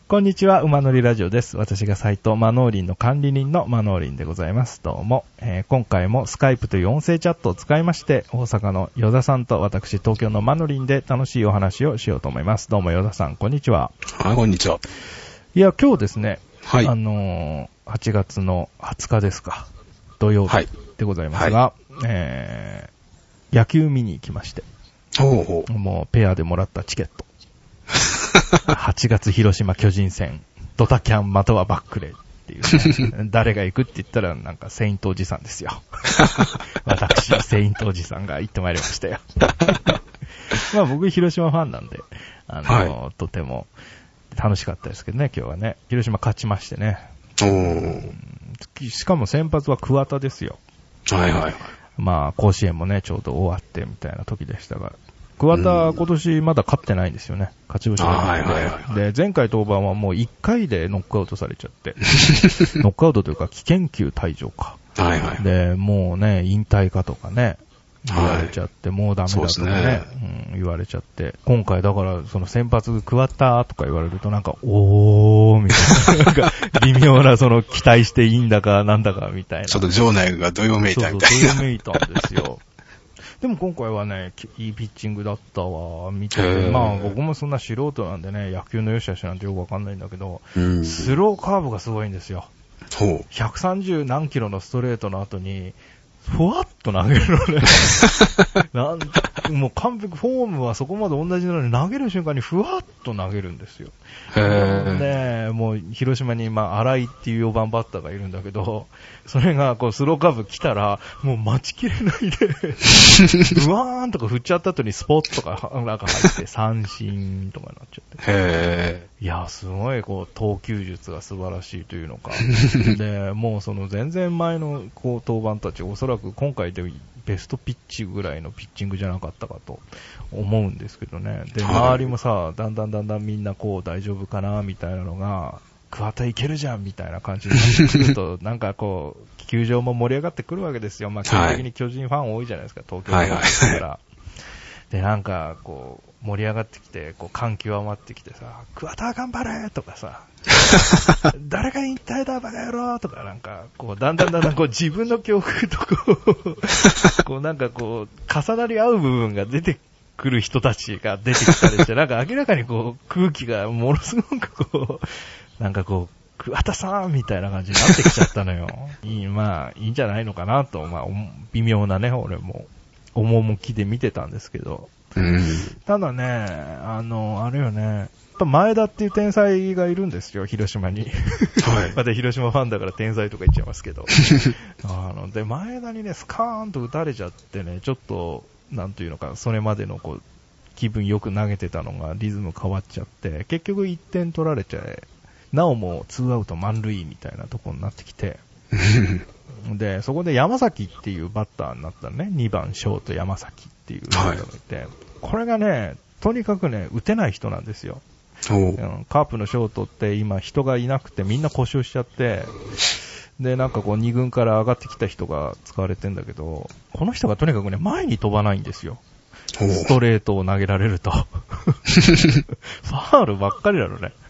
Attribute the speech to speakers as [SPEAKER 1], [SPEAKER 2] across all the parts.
[SPEAKER 1] こんにちは、馬乗りラジオです。私が斉藤馬農林の管理人の馬農林でございます。どうも、今回もスカイプという音声チャットを使いまして、大阪の与田さんと私、東京の馬農林で楽しいお話をしようと思います。どうも与田さん、こんにちは。
[SPEAKER 2] はい、こんにちは。
[SPEAKER 1] いや、今日ですね、
[SPEAKER 2] はい。
[SPEAKER 1] 8月の20日ですか、土曜日でございますが、野球見に行きまして、もうペアでもらったチケット。8月広島巨人戦、ドタキャンまたはバックレーっていうね、誰が行くって言ったらなんかセイントおじさんですよ。私、セイントおじさんが行ってまいりましたよ。まあ僕広島ファンなんで、とても楽しかったですけどね、今日はね。広島勝ちましてね。しかも先発は桑田ですよ。
[SPEAKER 2] はいはい。
[SPEAKER 1] まあ甲子園もね、ちょうど終わってみたいな時でしたが。桑田今年まだ勝ってないんですよね。勝ち星がなくて。で、前回登板はもう1回でノックアウトされちゃって。ノックアウトというか危険球退場か。
[SPEAKER 2] はいはい。
[SPEAKER 1] で、もうね、引退かとかね、言われちゃって、もうダメだとかね、言われちゃって。今回だからその先発桑田とか言われるとなんか、おーみたいな。なんか微妙なその期待していいんだかなんだかみたいな。
[SPEAKER 2] ちょっと場内がどよめいたみたいな。
[SPEAKER 1] そうどよめいたんですよ。でも今回はね、いいピッチングだったわ、見てて。まあ僕もそんな素人なんでね、野球の良し悪しなんてよくわかんないんだけど、スローカーブがすごいんですよ。130何キロのストレートの後に、ふわっと投げるのね。もう完璧、フォームはそこまで同じなのに投げる瞬間にふわっと投げるんですよ。で、もう広島に荒井っていう4番バッターがいるんだけど、それがこうスローカーブ来たら、もう待ちきれないで、うわーんとか振っちゃった後にスポッとかなんか入って三振とかになっちゃって。いや、すごいこう投球術が素晴らしいというのか。で、もうその全然前のこう登板たち、おそらく今回でベストピッチぐらいのピッチングじゃなかったかと思うんですけどね。で、周りもさ、だんだんみんなこう大丈夫かなみたいなのが、桑田いけるじゃんみたいな感じになってくると、なんかこう、球場も盛り上がってくるわけですよ。まあ、基本的に巨人ファン多いじゃないですか、東京だから。で、なんかこう、盛り上がってきて、こう、感極まってきてさ、桑田頑張れとかさ、誰が引退だバカ野郎とかなんか、こう、だんだんこう自分の恐怖とこうなんかこう、重なり合う部分が出てくる人たちが出てきたりして、なんか明らかにこう、空気がものすごくこう、なんかこう、桑田さんみたいな感じになってきちゃったのよ。まあ、いいんじゃないのかなと、まあ、微妙なね、俺も、趣で見てたんですけど。ただね、あれよね、やっぱ前田っていう天才がいるんですよ、広島に。また広島ファンだから天才とか言っちゃいますけど。で、前田にね、スカーンと打たれちゃってね、ちょっと、なんというのか、それまでのこう、気分よく投げてたのがリズム変わっちゃって、結局1点取られちゃえ、なおも2アウト満塁みたいなところになってきて、で、そこで山崎っていうバッターになったね、2番ショート山崎っていうのがいて、これがね、とにかくね、打てない人なんですよ。カープのショートって今人がいなくてみんな故障しちゃって、で、なんかこう2軍から上がってきた人が使われてんだけど、この人がとにかくね、前に飛ばないんですよ。ストレートを投げられると。ファールばっかりなのね。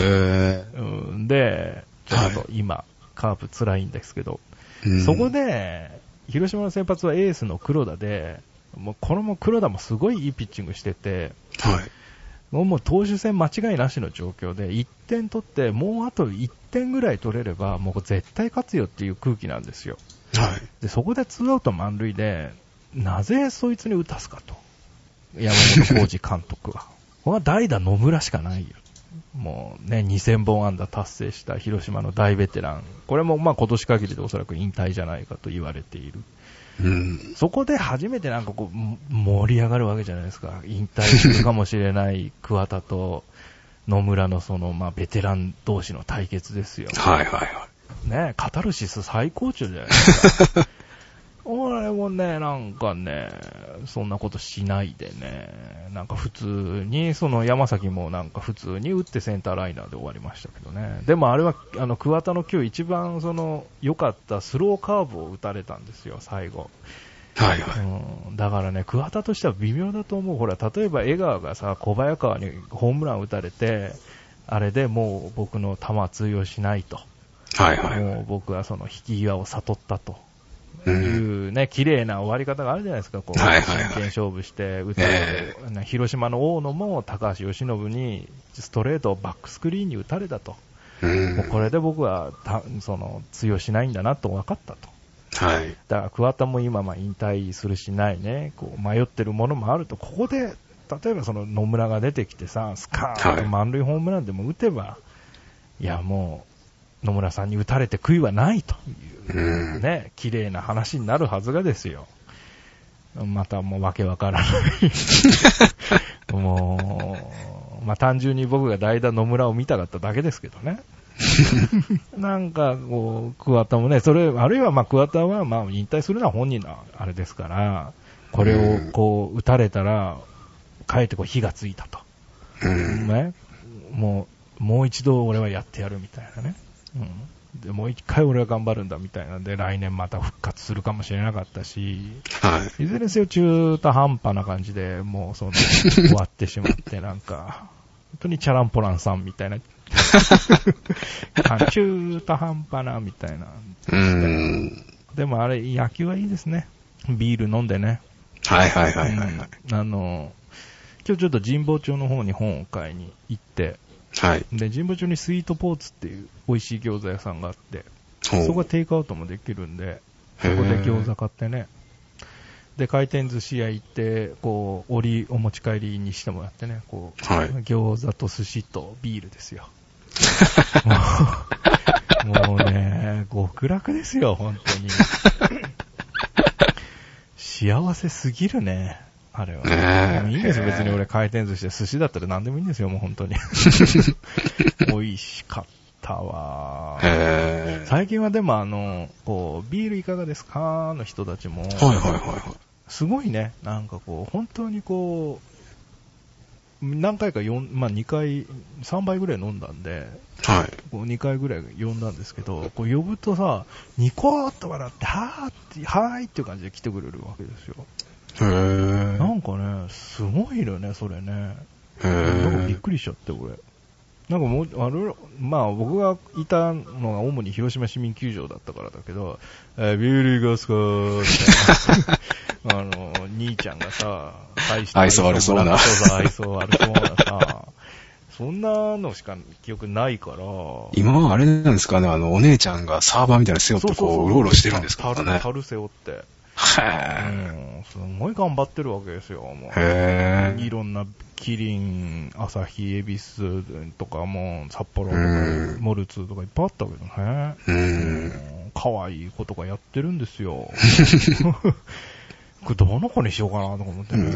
[SPEAKER 1] で、ちょっと今、カープ辛いんですけど、そこで、広島の先発はエースの黒田で、もうこれも黒田もすごいいいピッチングしてて、もう投手戦間違いなしの状況で、1点取って、もうあと1点ぐらい取れれば、もう絶対勝つよっていう空気なんですよ。で、そこで2アウト満塁で、なぜそいつに打たすかと。山本浩二監督は。これは代打野村しかないよ。もうね、2000本安打達成した広島の大ベテラン。これもまあ今年限りでおそらく引退じゃないかと言われている。そこで初めてなんかこう盛り上がるわけじゃないですか。引退するかもしれない桑田と野村のそのまあベテラン同士の対決ですよ。ね、カタルシス最高潮じゃないですか。俺もね、なんかね、そんなことしないでね、なんか普通に、その山崎もなんか普通に打ってセンターライナーで終わりましたけどね。でもあれは、桑田の今日一番その良かったスローカーブを打たれたんですよ、最後。だからね、桑田としては微妙だと思う。ほら、例えば江川がさ、小早川にホームラン打たれて、 あれでもう僕の球は通用しないと。
[SPEAKER 2] はいはい。
[SPEAKER 1] もう僕はその引き際を悟ったと。いうね、綺麗な終わり方があるじゃないですか、こう、
[SPEAKER 2] はいはいはい、
[SPEAKER 1] 真剣勝負して、広島の大野も高橋由伸にストレートをバックスクリーンに打たれたと。もうこれで僕は通用しないんだなと分かったと。
[SPEAKER 2] はい。
[SPEAKER 1] だから桑田も今引退するしないね、こう迷ってるものもあると、ここで例えばその野村が出てきてさ、スカーンと満塁ホームランでも打てば、いやもう野村さんに打たれて悔いはないというね、綺麗な話になるはずがですよ。またもうわけわからないもう単純に僕が代打野村を見たかっただけですけどね。なんかこう桑田もね、それあるいは桑田は引退するのは本人のあれですから、これをこう打たれたらかえってこう火がついたと、ね、もう一度俺はやってやるみたいなね、でもう一回俺は頑張るんだみたいなんで、来年また復活するかもしれなかったし、いずれにせよ中途半端な感じでもう終わってしまってなんか本当にチャランポランさんみたいな中途半端なみたいな。でもあれ野球はいいですね。ビール飲んでね。
[SPEAKER 2] はいはいはいはい、
[SPEAKER 1] 今日ちょっと神保町の方に本を買いに行って、
[SPEAKER 2] はい。
[SPEAKER 1] で、神保町にスイートポーツっていう美味しい餃子屋さんがあって、そこはテイクアウトもできるんで、そこで餃子買ってね、で、回転寿司屋行って、こう、お持ち帰りにしてもらってね、こう、はい、餃子と寿司とビールですよ。もうね、極楽ですよ、本当に。幸せすぎるね。あれは。いいんですよ、別に俺回転寿司で寿司だったら何でもいいんですよ、もう本当に。美味しかったわ。最近はでもこう、ビールいかがですかの人たちも、すごいね、なんかこう、本当にこう、何回か2回、3杯ぐらい飲んだんで、
[SPEAKER 2] はい。
[SPEAKER 1] こう2回ぐらい呼んだんですけど、こう呼ぶとさ、ニコーっと笑って、はーいっていう感じで来てくれるわけですよ。なんかね、すごいよね、それね。なんかびっくりしちゃって、俺。なんかもう、僕がいたのが主に広島市民球場だったからだけど、ビールガスカーみたいな。兄ちゃんがさ、
[SPEAKER 2] 愛想悪そうな。
[SPEAKER 1] 愛想悪そうなさ、そんなのしか記憶ないから。
[SPEAKER 2] 今はあれなんですかね、お姉ちゃんがサーバーみたいな背負ってこう、うろうろしてるんですかね。
[SPEAKER 1] 樽背負って。すごい頑張ってるわけですよ。もういろんなキリン、アサヒ、エビスとかも札幌とかモルツとかいっぱいあったけどね。可愛い子とかやってるんですよ。これどの子にしようかなとか思ってね。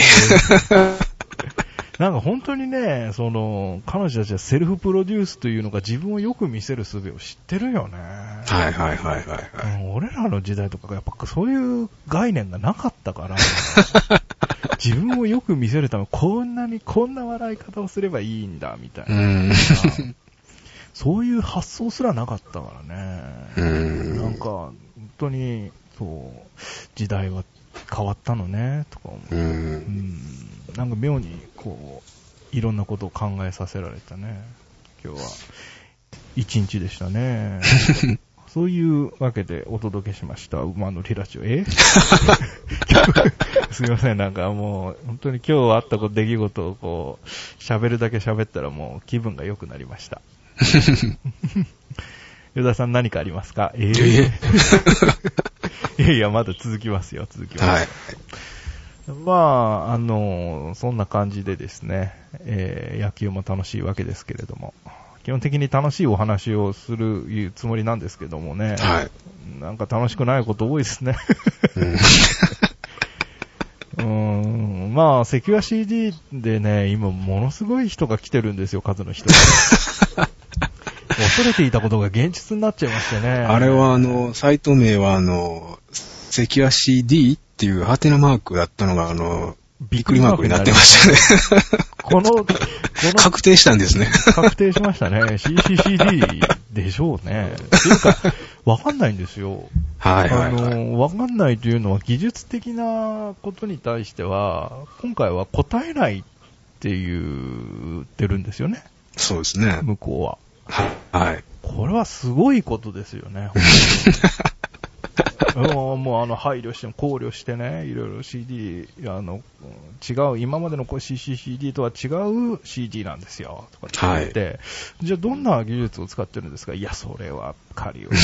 [SPEAKER 1] なんか本当にね、彼女たちはセルフプロデュースというのが自分をよく見せる術を知ってるよね。
[SPEAKER 2] はいはいはいはい、
[SPEAKER 1] 俺らの時代とかやっぱそういう概念がなかったから、自分をよく見せるためこんな笑い方をすればいいんだみたいな。そういう発想すらなかったからね。なんか本当に時代は変わったのねとか思う。なんか妙にこういろんなことを考えさせられたね。今日は一日でしたね。そういうわけでお届けしました馬のリラジオ。すみません、なんかもう本当に今日あった出来事をこう喋るだけ喋ったらもう気分が良くなりました。与田さん何かありますか？いやまだ続きますよ。はい。そんな感じでですね、野球も楽しいわけですけれども、基本的に楽しいお話をするつもりなんですけどもね、なんか楽しくないこと多いですね。セキュア CD でね、今ものすごい人が来てるんですよ、数の人が。恐れていたことが現実になっちゃいましてね。
[SPEAKER 2] あれはサイト名はセキュア CD っていうハテナマークだったのがびっくりマークになってましたね。確定したんですね。
[SPEAKER 1] 確定しましたね。CCCD でしょうね。っていうか、わかんないんですよ。
[SPEAKER 2] はいはいはい。
[SPEAKER 1] わかんないというのは技術的なことに対しては、今回は答えないって言ってるんですよね。
[SPEAKER 2] そうですね。
[SPEAKER 1] 向こう
[SPEAKER 2] は。はい。
[SPEAKER 1] これはすごいことですよね。もう配慮して、考慮してね、いろいろ CD、違う、今までのCCCD とは違う CD なんですよ、とかって言って、はい、じゃあどんな技術を使ってるんですか？いや、それは仮を。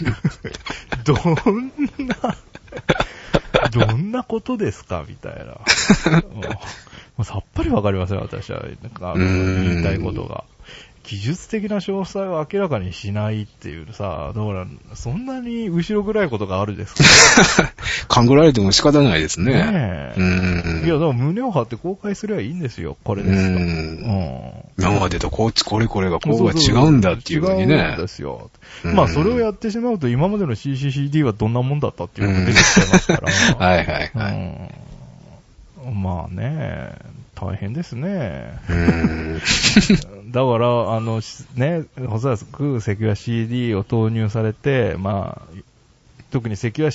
[SPEAKER 1] どんなことですかみたいな。もうさっぱりわかりません、私は。なんか言いたいことが。技術的な詳細を明らかにしないっていうさ、だからそんなに後ろ暗いことがあるですか？
[SPEAKER 2] 勘ぐられても仕方ないですね。
[SPEAKER 1] ねえ。いや、だから胸を張って公開すればいいんですよ、これですと。
[SPEAKER 2] 今までとこれがこうが違うんだっていうふうにね。
[SPEAKER 1] 違うんですよ。まあそれをやってしまうと今までの CCCD はどんなもんだったっていうのが出てきちゃいますから。
[SPEAKER 2] はいはいはい。
[SPEAKER 1] まあね、大変ですね。だから、ね、おそらくセキュア CD を投入されて、まあ、特にセキュア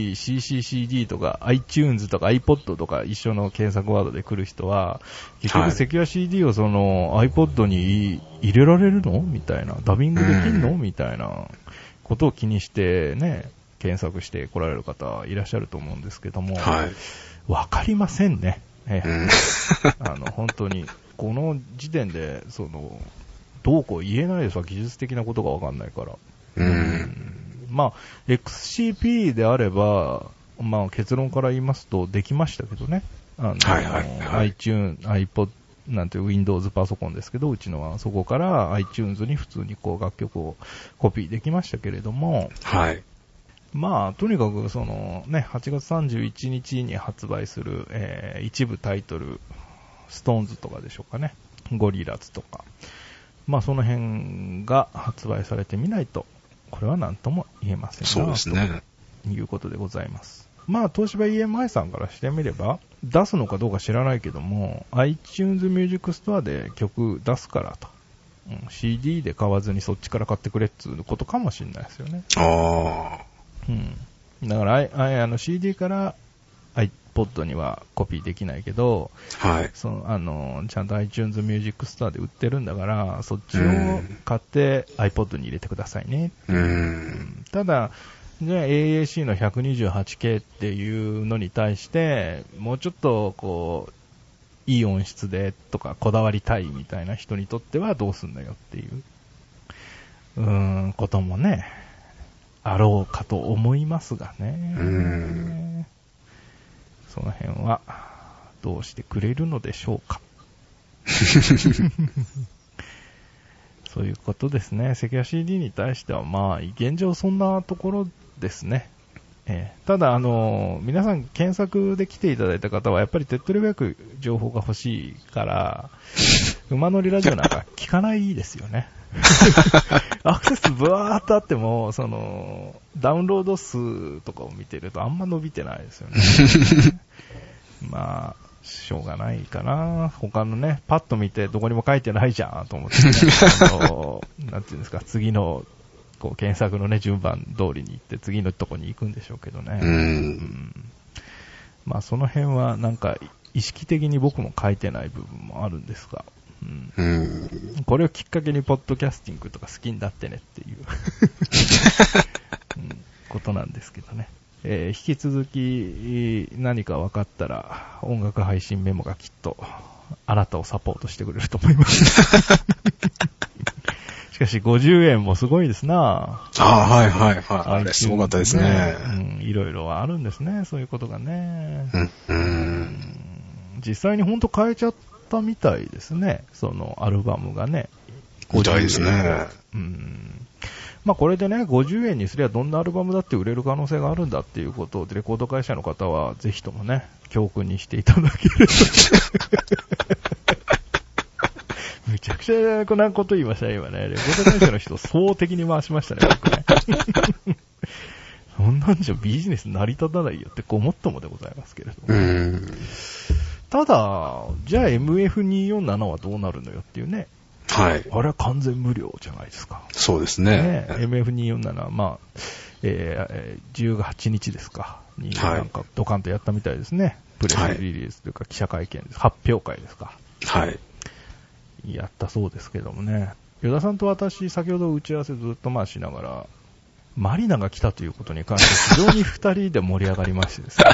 [SPEAKER 1] CD、CCCD とか iTunes とか iPod とか一緒の検索ワードで来る人は、結局セキュア CD をその iPod に入れられるのみたいな、ダビングできんのみたいなことを気にしてね、検索して来られる方いらっしゃると思うんですけども、
[SPEAKER 2] はい。
[SPEAKER 1] わかりませんね。本当に、この時点で、どうこう言えないですわ、技術的なことがわかんないから。まあ、XCP であれば、まあ結論から言いますと、できましたけどね。iTunes、iPod、なんていう Windows パソコンですけど、うちのはそこから iTunes に普通にこう楽曲をコピーできましたけれども、
[SPEAKER 2] はい。
[SPEAKER 1] まあ、とにかくね、8月31日に発売する、一部タイトル、ストーンズとかでしょうかね、ゴリラズとか、まあその辺が発売されてみないと、これは何とも言えませんな。
[SPEAKER 2] そうですね。
[SPEAKER 1] ということでございます。まあ、東芝 EMI さんからしてみれば、出すのかどうか知らないけども、iTunes Music Store で曲出すからと。CD で買わずにそっちから買ってくれっていうことかもしれないですよね。
[SPEAKER 2] ああ。
[SPEAKER 1] だからCD から iPod にはコピーできないけど、
[SPEAKER 2] はい。
[SPEAKER 1] ちゃんと iTunes Music Store で売ってるんだから、そっちを買って iPod に入れてくださいね。ただ、じゃあ AAC の 128K っていうのに対して、もうちょっとこう、いい音質でとかこだわりたいみたいな人にとってはどうすんだよっていう、こともね、あろうかと思いますがね。その辺はどうしてくれるのでしょうか。そういうことですね。セキュア CD に対してはまあ現状そんなところですね。ただ皆さん検索で来ていただいた方はやっぱり手っ取り早く情報が欲しいから馬乗りラジオなんか聞かないですよね。アクセスブワーっとあってもダウンロード数とかを見てるとあんま伸びてないですよね。まあしょうがないかな。他のねパッと見てどこにも書いてないじゃんと思って、ね、なんていうんですか、次のこう検索のね順番通りに行って次のとこに行くんでしょうけどね。まあその辺はなんか意識的に僕も書いてない部分もあるんですが、これをきっかけにポッドキャスティングとか好きになってねっていう、ことなんですけどね。引き続き何か分かったら音楽配信メモがきっとあなたをサポートしてくれると思います。しかし50円もすごいですな。
[SPEAKER 2] はいはいはい。あれすごかったですね。
[SPEAKER 1] いろいろあるんですね、そういうことがね。実際に本当変えちゃったみたいですね、そのアルバムがね。
[SPEAKER 2] みたいですね。
[SPEAKER 1] まあこれでね、50円にすりゃどんなアルバムだって売れる可能性があるんだっていうことをレコード会社の方はぜひともね、教訓にしていただけると。めちゃくちゃなこと言いましたね、今ね。レコード会社の人、総的に回しましたね、僕ね。そんなんじゃビジネス成り立たないよってごもっともでございますけれども。ただ、じゃあ MF247 はどうなるのよっていうね。
[SPEAKER 2] はい。
[SPEAKER 1] あれは完全無料じゃないですか。
[SPEAKER 2] そうですね。
[SPEAKER 1] MF247、まあ、18日ですか。に、なんかドカンとやったみたいですね。プレスリリースというか記者会見です。発表会ですか。
[SPEAKER 2] はい。
[SPEAKER 1] やったそうですけどもね。与田さんと私、先ほど打ち合わせずっとしながら、マリナが来たということに関して非常に二人で盛り上がりましてですね。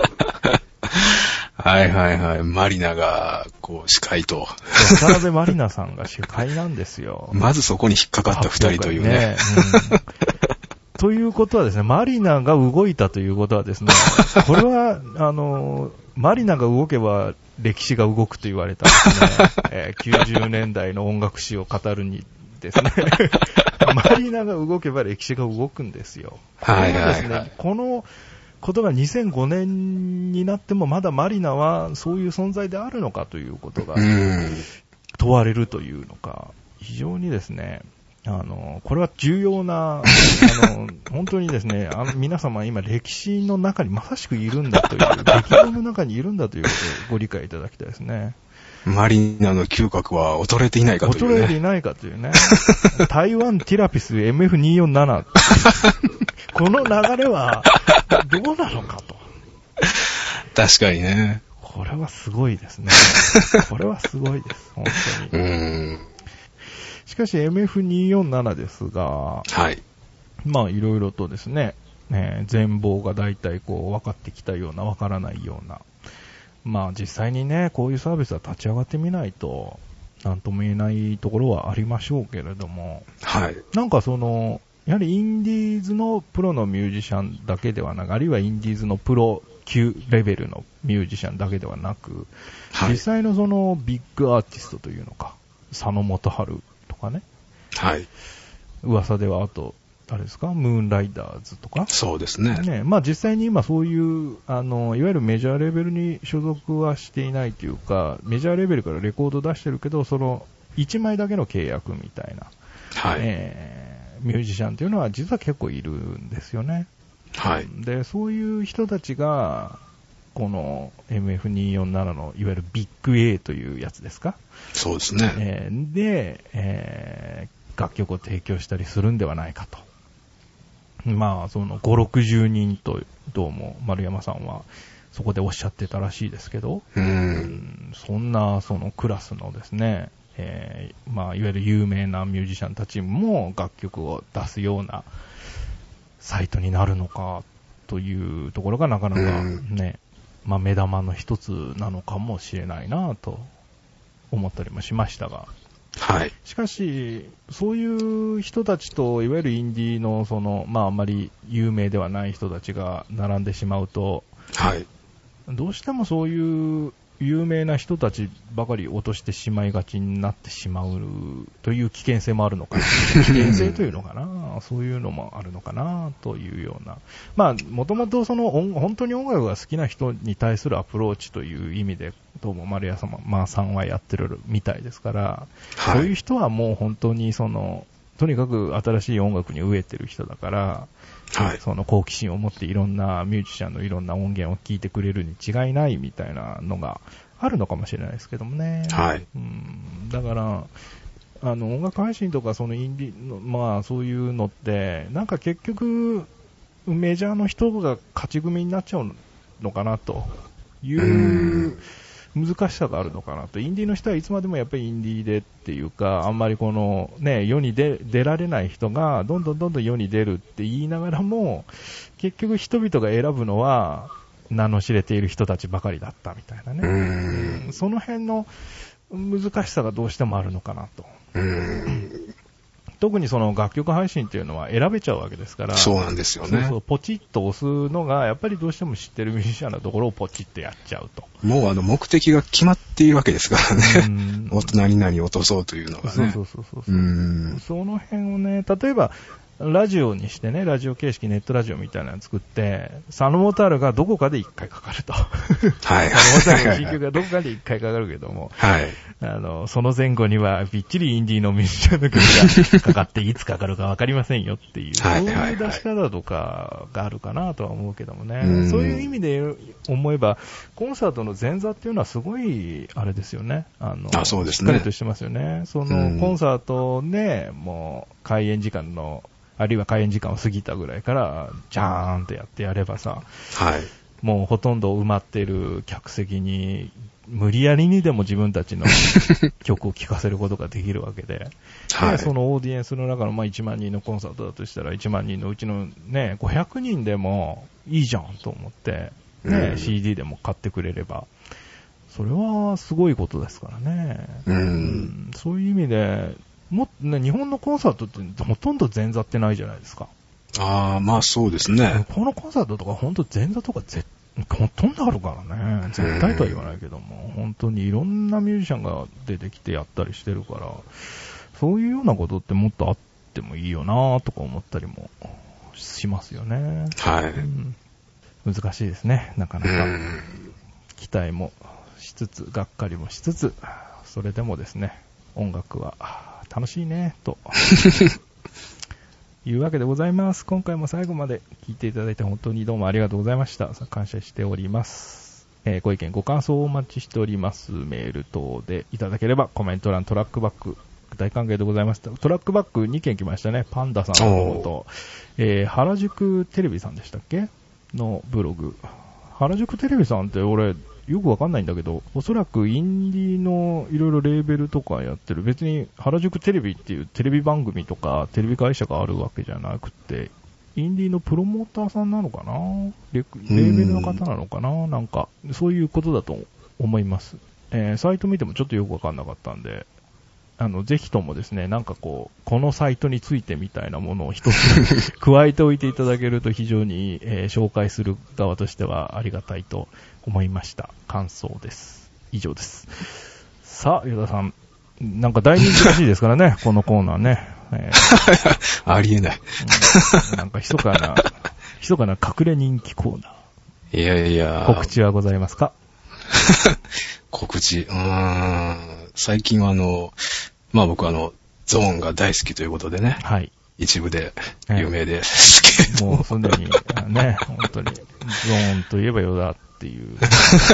[SPEAKER 2] はいはいはい。マリナが、司会と。
[SPEAKER 1] 渡辺マリナさんが司会なんですよ。
[SPEAKER 2] まずそこに引っかかった二人というね。
[SPEAKER 1] ということはですね、マリナが動いたということはですね、これは、マリナが動けば歴史が動くと言われたですね、90年代の音楽史を語るにですね、マリナが動けば歴史が動くんですよ。
[SPEAKER 2] はいはいはい。
[SPEAKER 1] このことが2005年になってもまだマリナはそういう存在であるのかということが問われるというのか、非常にですね、これは重要な、本当にですね、皆様今歴史の中にまさしくいるんだという、歴史の中にいるんだということをご理解いただきたいですね。
[SPEAKER 2] マリナの嗅覚は衰えていないかというね。
[SPEAKER 1] 衰えていないかというね。台湾ティラピス MF247。この流れはどうなのかと。
[SPEAKER 2] 確かにね。
[SPEAKER 1] これはすごいですね。これはすごいです。本当に。しかし MF247 ですが、
[SPEAKER 2] はい。
[SPEAKER 1] いろいろとですね、全貌が大体分かってきたような、分からないような。実際にね、こういうサービスは立ち上がってみないと、なんとも言えないところはありましょうけれども、
[SPEAKER 2] はい。
[SPEAKER 1] やはりインディーズのプロのミュージシャンだけではなく、あるいはインディーズのプロ級レベルのミュージシャンだけではなく、はい、実際のビッグアーティストというのか、佐野元春とかね、
[SPEAKER 2] はい。
[SPEAKER 1] 噂ではあと、誰ですか、ムーンライダーズとか。
[SPEAKER 2] そうですね。
[SPEAKER 1] 実際に今そういう、いわゆるメジャーレベルに所属はしていないというか、メジャーレベルからレコード出してるけど、その1枚だけの契約みたいな、
[SPEAKER 2] はい。
[SPEAKER 1] ミュージシャンというのは実は結構いるんですよね。
[SPEAKER 2] はい。
[SPEAKER 1] で、そういう人たちが、この MF247 のいわゆるビッグ A というやつですか。
[SPEAKER 2] そうですね。
[SPEAKER 1] で、楽曲を提供したりするんではないかと。その5、60人とどうも丸山さんはそこでおっしゃってたらしいですけど、そんなそのクラスのですね、いわゆる有名なミュージシャンたちも楽曲を出すようなサイトになるのかというところがなかなかね、目玉の一つなのかもしれないなと思ったりもしましたが、
[SPEAKER 2] はい。
[SPEAKER 1] しかし、そういう人たちと、いわゆるインディーの、あんまり有名ではない人たちが並んでしまうと、
[SPEAKER 2] はい。
[SPEAKER 1] どうしてもそういう有名な人たちばかり落としてしまいがちになってしまうという危険性もあるのかな。危険性というのかな。そういうのもあるのかなというような。もともと本当に音楽が好きな人に対するアプローチという意味で、どうも丸山さんはやってるみたいですから、はい、そういう人はもう本当にとにかく新しい音楽に飢えてる人だから、
[SPEAKER 2] はい、
[SPEAKER 1] 好奇心を持っていろんなミュージシャンのいろんな音源を聴いてくれるに違いないみたいなのがあるのかもしれないですけどもね。
[SPEAKER 2] はい。
[SPEAKER 1] だから、音楽配信とかインディの、そういうのって、なんか結局、メジャーの人が勝ち組になっちゃうのかなという難しさがあるのかなと。インディーの人はいつまでもやっぱりインディーでっていうか、あんまり世に出られない人がどんどん世に出るって言いながらも、結局人々が選ぶのは名の知れている人たちばかりだったみたいなね。その辺の難しさがどうしてもあるのかなと。特に楽曲配信っていうのは選べちゃうわけですから。
[SPEAKER 2] そうなんですよね。
[SPEAKER 1] ポチッと押すのが、やっぱりどうしても知ってるミュージシャンのところをポチッとやっちゃうと。
[SPEAKER 2] もう目的が決まっているわけですからね。何々落とそうというのがね。
[SPEAKER 1] そう。その辺をね、例えば、ラジオにしてね、ラジオ形式、ネットラジオみたいなのを作って、佐野元春がどこかで一回かかると。
[SPEAKER 2] はい。
[SPEAKER 1] 佐野元春の新曲がどこかで一回かかるけども、
[SPEAKER 2] はい。
[SPEAKER 1] その前後にはびっちりインディーのミュージシャンの曲がかかっていつかかるかわかりませんよっていう、そういう出し方とかがあるかなとは思うけどもね。そういう意味で思えば、コンサートの前座っていうのはすごい、あれですよね。
[SPEAKER 2] そうですね。
[SPEAKER 1] しっかりとしてますよね。コンサートで、もう、開演時間の、あるいは開演時間を過ぎたぐらいから、ジャーンってやってやればさ、
[SPEAKER 2] はい。
[SPEAKER 1] もうほとんど埋まってる客席に無理やりにでも自分たちの曲を聴かせることができるわけで、はい、そのオーディエンスの中の、1万人のコンサートだとしたら、1万人のうちのね、500人でもいいじゃんと思って、ね、CD でも買ってくれれば、それはすごいことですからね。そういう意味で、日本のコンサートってほとんど前座ってないじゃないですか。
[SPEAKER 2] そうですね。
[SPEAKER 1] このコンサートとか本当前座とかほとんどあるからね。絶対とは言わないけども、本当にいろんなミュージシャンが出てきてやったりしてるから、そういうようなことってもっとあってもいいよなとか思ったりもしますよね。
[SPEAKER 2] はい。
[SPEAKER 1] 難しいですね、なかなか。期待もしつつ、がっかりもしつつ、それでもですね、音楽は楽しいね、というわけでございます。今回も最後まで聞いていただいて本当にどうもありがとうございました。感謝しております。ご意見、ご感想をお待ちしております。メール等でいただければ、コメント欄、トラックバック、大歓迎でございました。トラックバック2件来ましたね。パンダさんの方と、原宿テレビさんでしたっけのブログ。原宿テレビさんって俺、よくわかんないんだけど、おそらくインディーのいろいろレーベルとかやってる、別に原宿テレビっていうテレビ番組とかテレビ会社があるわけじゃなくて、インディーのプロモーターさんなのかな、レーベルの方なのかな、なんか、そういうことだと思います。サイト見てもちょっとよくわかんなかったんで、ぜひともですね、なんかこのサイトについてみたいなものを一つ加えておいていただけると非常に、紹介する側としてはありがたいと思いました。感想です。以上です。さあ、与田さん、なんか大人気らしいですからね、このコーナーね。
[SPEAKER 2] ありえない。
[SPEAKER 1] なんか密かな隠れ人気コーナ
[SPEAKER 2] ー。いやいや。
[SPEAKER 1] 告知はございますか？
[SPEAKER 2] 告知。最近は僕ゾーンが大好きということでね。
[SPEAKER 1] はい。
[SPEAKER 2] 一部で有名ですけど。
[SPEAKER 1] もうすでにね、本当に、ゾーンといえば与田っていう。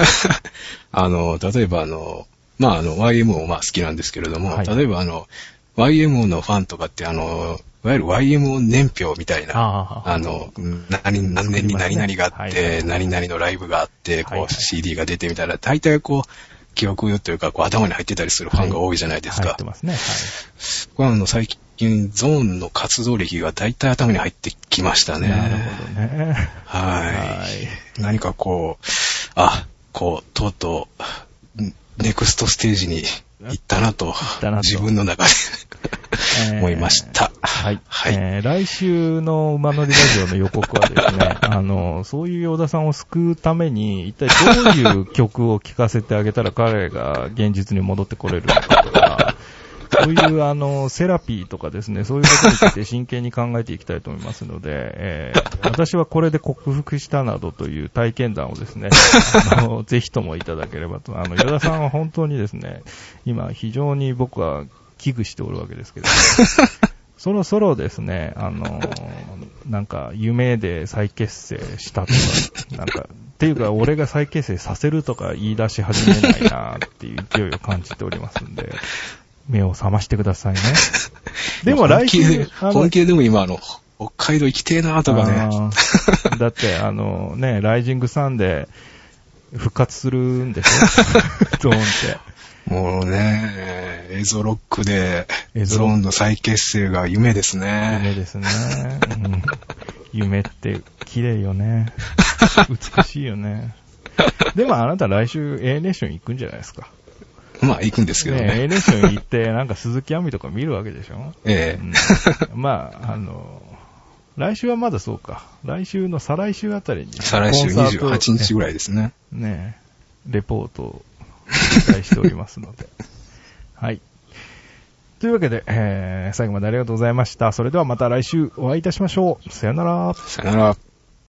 [SPEAKER 2] 例えばYMO 好きなんですけれども、はい、例えばYMO のファンとかっていわゆる YMO 年表みたいな、何年に何々があって、何々のライブがあって、CD が出てみたいな、大体記憶というか、頭に入ってたりするファンが多いじゃないですか。
[SPEAKER 1] 入ってますね。はい。
[SPEAKER 2] これは最近、ゾーンの活動歴が大体頭に入ってきましたね。
[SPEAKER 1] なるほどね。
[SPEAKER 2] はい。何かとうとう、ネクストステージに行ったなと、自分の中で思いました。
[SPEAKER 1] はい。はい。来週の馬乗りラジオの予告はですね、そういう与田さんを救うために、一体どういう曲を聴かせてあげたら彼が現実に戻ってこれるのかとか、そういうセラピーとかですね、そういうことについて真剣に考えていきたいと思いますので、私はこれで克服したなどという体験談をですね、ぜひともいただければと。与田さんは本当にですね、今非常に僕は危惧しておるわけですけど、そろそろですね、なんか夢で再結成したとか、なんか、っていうか俺が再結成させるとか言い出し始めないなっていう勢いを感じておりますんで、目を覚ましてくださいね。でも来週、
[SPEAKER 2] 本気でも今北海道行きてえなとかね。
[SPEAKER 1] だって、ライジングサンで復活するんでしょゾーンって。
[SPEAKER 2] もうね、映像ロックで、ゾーンの再結成が夢ですね。
[SPEAKER 1] 夢ですね。夢って綺麗よね。美しいよね。でもあなた来週 A ネーション行くんじゃないですか。
[SPEAKER 2] 行くんですけどね。
[SPEAKER 1] A ネーション行って、なんか鈴木亜美とか見るわけでしょ。来週はまだそうか。来週の再来週あたりに。
[SPEAKER 2] 再来週28日ぐらいですね。
[SPEAKER 1] レポートを期待しておりますので。はい。というわけで、最後までありがとうございました。それではまた来週お会いいたしましょう。さよなら。
[SPEAKER 2] さよなら。